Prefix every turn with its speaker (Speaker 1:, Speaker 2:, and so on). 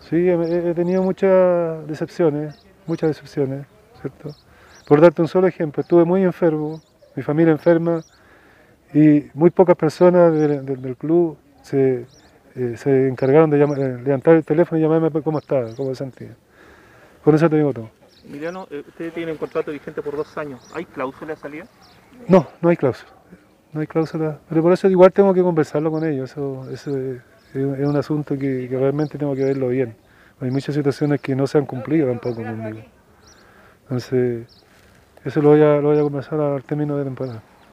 Speaker 1: Sí, he tenido muchas decepciones, ¿cierto? Por darte un solo ejemplo, estuve muy enfermo, mi familia enferma, y muy pocas personas del club se encargaron de levantar el teléfono y llamarme cómo estaba, cómo me sentía. Con eso te digo todo.
Speaker 2: Emiliano, usted tiene un contrato vigente por 2 años. ¿Hay cláusula de salida?
Speaker 1: No, no hay cláusula. No hay cláusula. Pero por eso igual tengo que conversarlo con ellos. Eso es un asunto que realmente tengo que verlo bien. Hay muchas situaciones que no se han cumplido tampoco conmigo. Entonces, eso lo voy a conversar al término de temporada.